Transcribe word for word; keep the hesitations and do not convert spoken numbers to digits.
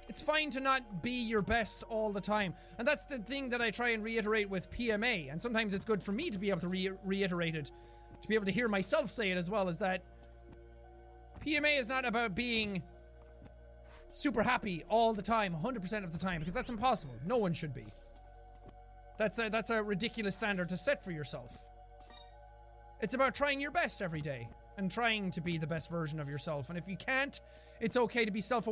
It's fine to not be your best all the time. And that's the thing that I try and reiterate with P M A. And sometimes it's good for me to be able to re- reiterate it, to be able to hear myself say it as well, is that P M A is not about being super happy all the time, one hundred percent of the time, because that's impossible. No one should be. That's a, that's a ridiculous standard to set for yourself. It's about trying your best every day and trying to be the best version of yourself. And if you can't, it's okay to be self